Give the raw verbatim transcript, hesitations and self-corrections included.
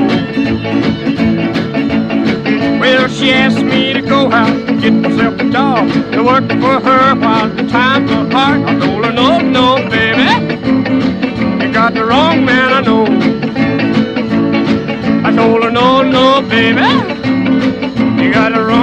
Well, she asked me to go out and get myself a job to work for her while the times are hard. I told her, no, no, baby, you got the wrong man, I know. I told her, no, no, baby, you got the wrong